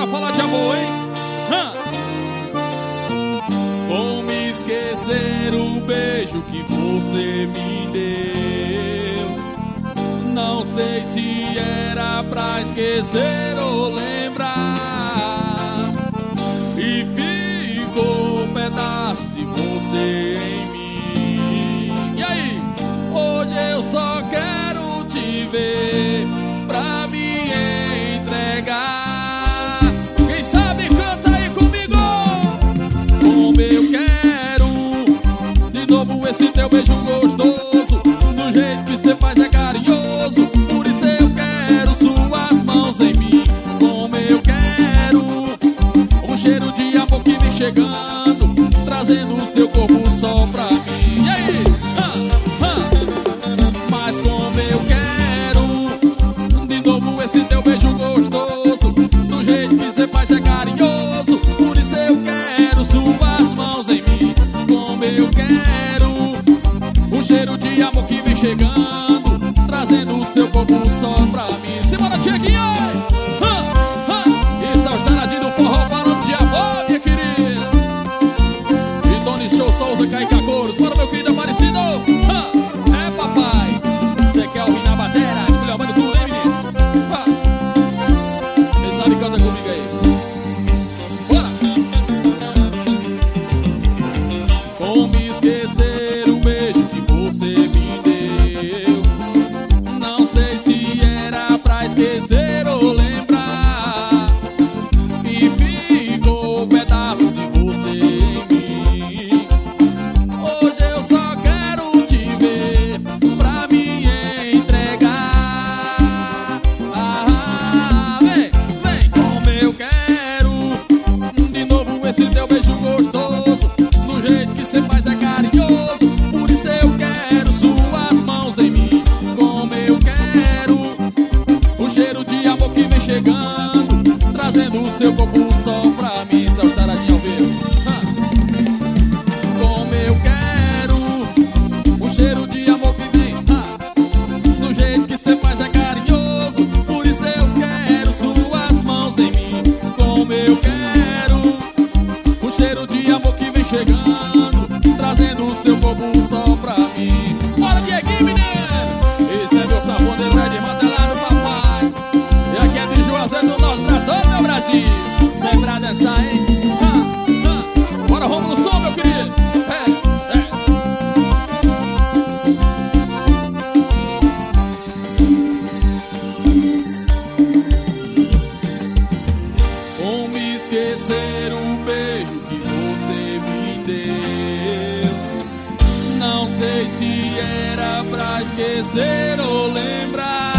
pra falar de amor, hein? Como esquecer o beijo que você me deu? Não sei se era pra esquecer ou lembrar. E ficou pedaços de você em mim. E aí? Hoje eu só quero te ver pra me entregar. Quem sabe canta aí comigo. Como eu quero de novo esse teu beijo gostoso. Do jeito que cê faz é carinhoso. Por isso eu quero suas mãos em mim. Como eu quero um cheiro de amor que vem chegando, trazendo o seu corpo só pra mim. E aí? Mas como eu quero de novo esse teu beijo gostoso. Do jeito que cê faz é carinhoso. Por isso eu quero suas mãos em mim. Como eu quero um cheiro de amor que vem chegando, trazendo o seu corpo só pra mim. Simbora, Tcheguinho! Isso é o estaradinho do forró falando de amor, minha querida. E Tony Show Souza, Caica Couros. Bora, meu querido Aparecido. É, papai. Cê quer ouvir na batera? Esculhambando tudo, hein, menino? Quem sabe canta comigo aí. Bora! Como esquecer o beijo que você me deu? Não sei se era pra esquecer ou lembrar. E ficou pedaços de você em mim. Hoje eu só quero te ver pra me entregar. Vem, vem, como eu quero de novo esse teu beijo gostoso. Do jeito que cê faz é carinhoso. Por isso eu quero suas mãos em mim. Como eu quero o cheiro de amor que vem chegando, trazendo o seu corpo só pra mim. Seu taradinho ao vivo. Como eu quero o cheiro de amor que vem do jeito que cê faz é carinhoso. Por isso eu quero suas mãos em mim. Como eu quero o cheiro de amor que vem chegando, trazendo o seu corpo só pra mim. Bora, Dieguinho, menino! Esse é meu safoneiro, é de Matelado, papai. E aqui é de Juazeiro do Norte pra todo meu Brasil. Sai pra dançar, hein? Bora, Romulo som, meu querido. Como esquecer o beijo que você me deu? Não sei se era pra esquecer ou lembrar.